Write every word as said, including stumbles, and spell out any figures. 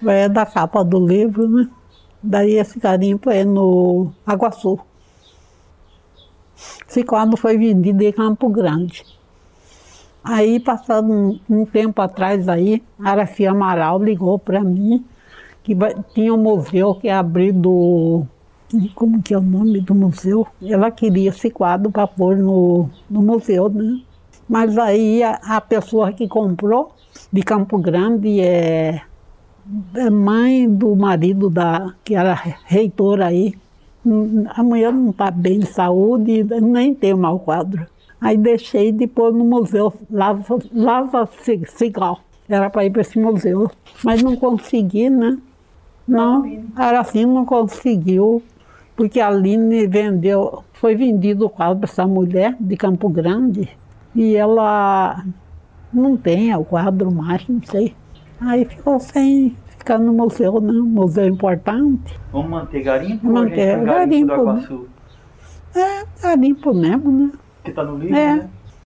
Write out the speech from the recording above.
É da capa do livro, né? Daí esse garimpo é no Aguaçu. Esse quadro foi vendido em Campo Grande. Aí, passado um, um tempo atrás, aí, Araci Amaral ligou para mim que vai, tinha um museu que abriu do... Como que é o nome do museu? Ela queria esse quadro para pôr no, no museu, né? Mas aí a, a pessoa que comprou, de Campo Grande, é, é mãe do marido da, que era reitora aí. A mulher não está bem de saúde, nem tem mais o quadro. Aí deixei de pôr no museu Lava, Lava Cigal. Era para ir para esse museu. Mas não consegui, né? Não, era assim, não conseguiu. Porque a Aline vendeu, foi vendido o quadro para essa mulher de Campo Grande. E ela não tem o quadro mais, não sei. Aí ficou sem ficar no museu, né? Museu importante. Vamos manter garimpo manter, ou a gente garimpo, garimpo do Aguaçu? É, garimpo mesmo, né? Que está no livro, é. né?